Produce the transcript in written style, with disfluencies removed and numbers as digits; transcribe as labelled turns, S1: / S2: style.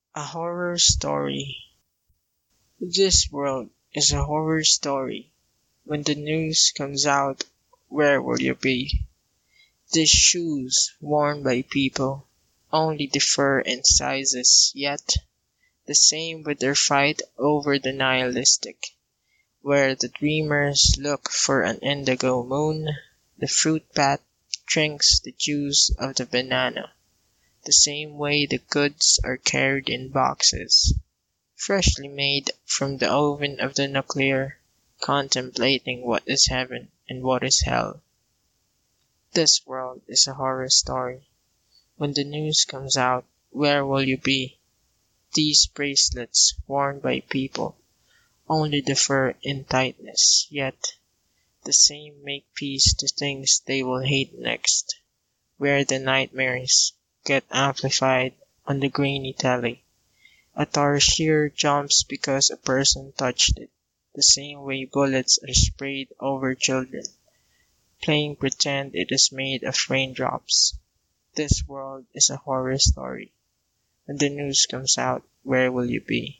S1: A horror story. This world is a horror story. When the news comes out, where will you be? These shoes worn by people only differ in sizes, yet the same with their fight over the nihilistic. Where the dreamers look for an indigo moon, the fruit bat drinks the juice of the banana. The same way the goods are carried in boxes, freshly made from the oven of the nuclear, contemplating what is heaven and what is hell. This world is a horror story. When the news comes out, where will you be? These bracelets, worn by people, only differ in tightness, yet the same make peace to things they will hate next. Where the nightmares get amplified on the grainy telly. A tarsier jumps because a person touched it, the same way bullets are sprayed over children, playing pretend it is made of raindrops. This world is a horror story. When the news comes out, where will you be?